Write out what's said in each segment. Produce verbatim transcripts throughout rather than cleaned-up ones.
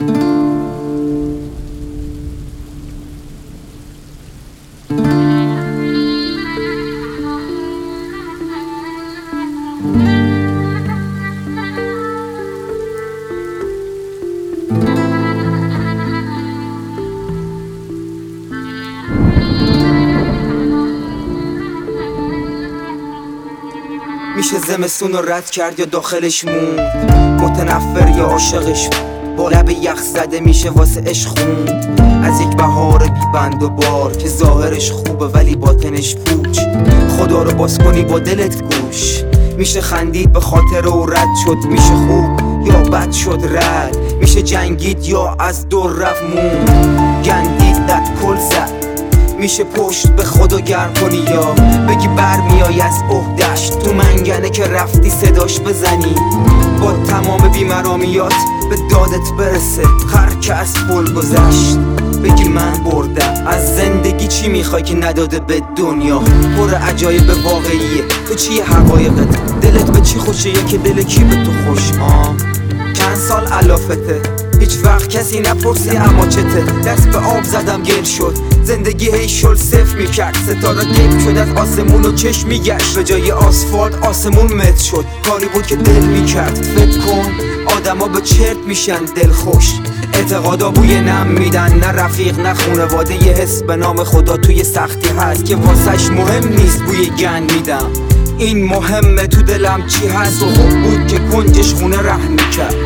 میشه زمستون رو رد کرد یا داخلش موند، متنفر یا عاشقش با لب یخ زده میشه واسه عشق خوند. از یک بهار بی بند و بار که ظاهرش خوبه ولی باطنش پوچ، خدا رو باز کنی با دلت گوش. میشه خندید به خاطر و رد شد، میشه خوب یا بد شد رد، میشه جنگید یا از دور رفت مون گندید دد کل زد. میشه پشت به خدا گرم کنی یا بگی بر میای از عهده‌اش، تو منگنه که رفتی صداش بزنی با تمام بیمرامیات به دادت برسه هر که از پل گذشت. بگی من بردم از زندگی، چی میخوای که نداده به دنیا؟ پر عجایب واقعیه، تو چی حقایقت؟ دلت به چی خوشه یا که دل کی به تو خوش؟ آه چند سال علافته، هیچ وقت کسی نپرسی اما چته. دست به آب زدم گل شد، زندگی هی شل صفر میکرد، ستاره دل شد از آسمون و چشم میگشت، به جای آسفالت آسمون مت شد. کاری بود که دل میکرد، فکر کن آدما به چرت میشن دل خوش، اعتقادا بوی نم میدن، نه رفیق نه خونواده. یه حس به نام خدا توی سختی هست که واسش مهم نیست بوی گند میدم. این مهمه تو دلم چی هست و خوب بود که کنجش خونه رحم میکرد.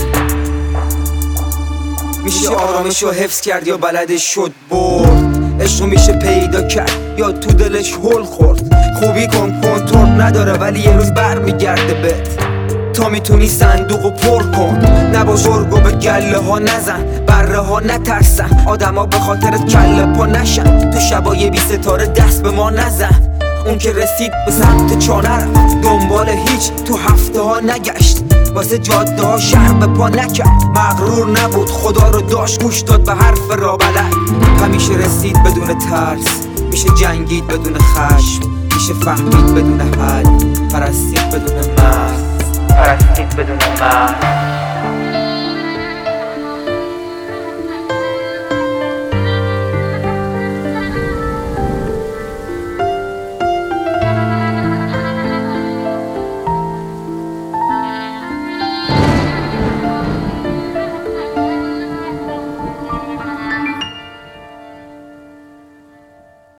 میشه آرامشو حفظ کرد یا بلدش شد برد، عشقو میشه پیدا کرد یا تو دلش هل خورد. خوبی کن کنترل نداره ولی یه روز بر میگرده بهت، تا میتونی صندوقو پر کن. نباش ارگو به گله ها نزن، بره ها نترسن، آدما به خاطرت کله پا نشن. تو شبای بی ستاره دست به ما نزن، اون که رسید به سمت چانه رفت، دنبال هیچ تو هفته ها نگشت، واسه جاده ها شهر به پا نکرد. مغرور نبود خدا رو داشت، گوش داد به حرف را بلد. همیشه رسید بدون ترس، میشه جنگید بدون خشم، میشه فهمید بدون حد، پرستید بدون مرد، پرستید بدون مرد.